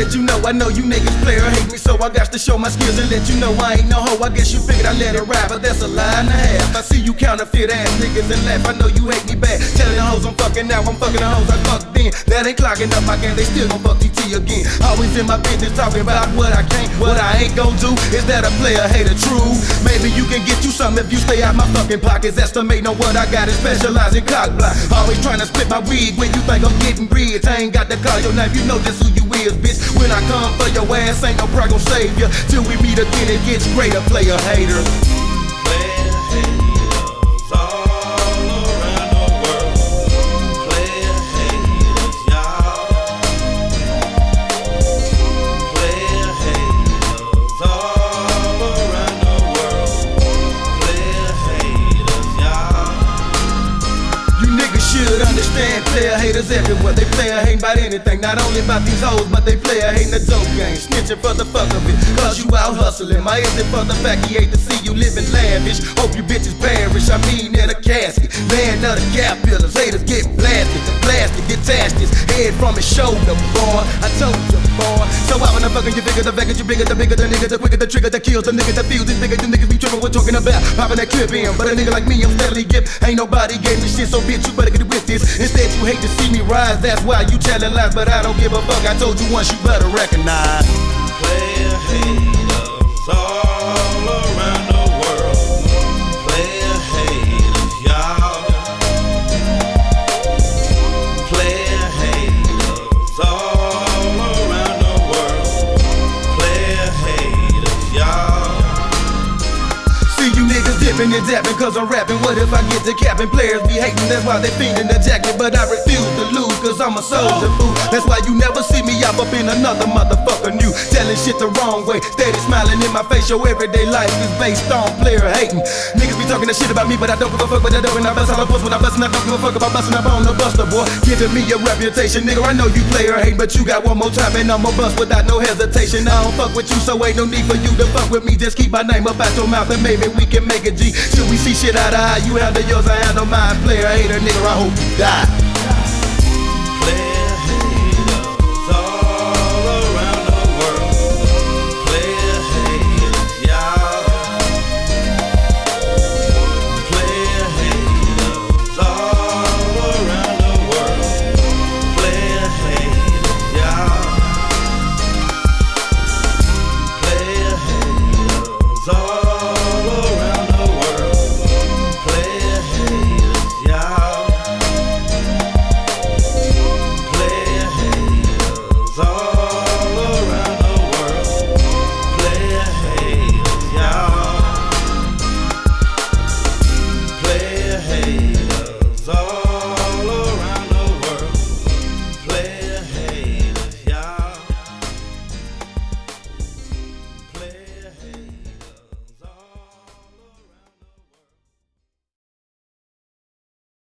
let you know I know you niggas player hate me, so I got to show my skills and let you know I ain't no hoe. I guess you figured I let it ride, but that's a lie and a half. I see you counterfeit ass niggas and laugh. I know you hate me bad. Telling the hoes I'm fucking now, I'm fucking the hoes I fucked then. That ain't clocking up my game, they still gon' fuck TT again. Always in my business talking about what I can't. What I ain't gon' do is that a player hater true. Maybe you can get you something if you stay out my fucking pockets. Estimate on what I got and specialize in cock block. Always trying to split my wig when you think I'm getting rich. I ain't got to call your name, you know just who you is, bitch. When I come for your ass, ain't no pride gon' save ya. Till we meet again, it gets greater, player hater. Player haters all around the world. Player haters, y'all. Player haters all around the world. Player haters, y'all. You niggas should understand player haters everywhere. They player hating about anything, not only about these hoes, but they player hating the dope game. Snitching for the fuck of it, cause you out hustling. My exit for the fact he hate to see you living lavish. Hope you bitches perish, I mean in a casket. Land of the gap fillers, haters get blasted. The plastic detached his head from his shoulder, boy. I told you, boy. So why when I'm fucking you bigger, the fact that you bigger, the nigga, the quicker the trigger that kills the nigga that feels is bigger. You niggas be tripping, we're talking about popping that clip in. But a nigga like me, I'm steadily gift. Ain't nobody gave me shit, so bitch, you better get with this. Instead, you hate to see me rise, that's why you telling lies. But I don't give a fuck, I told you once, you better recognize. Player haters all around the world. Player haters, y'all. Player haters all around the world. Player haters, y'all. See you niggas dipping and dapping cause I'm rapping. What if I get to capping? Players be hating, that's why they fiending the jacket. But I refuse to lose cause I'm a soldier, fool. That's why you never see me up in another motherfucker new. Telling shit the wrong way, steady smiling in my face. Your everyday life is based on player hating. Niggas be talking that shit about me, but I don't give a fuck. But I don't, and I bust all I bust when I bust, and I don't give a fuck about busting up on the buster, boy. Giving me a reputation, nigga. I know you player hating, but you got one more time and I'ma bust without no hesitation. I don't fuck with you, so ain't no need for you to fuck with me. Just keep my name up out your mouth and maybe we can make a G. Should we see shit eye to eye? You handle yours, I handle mine. Player hater, nigga, I hope you die.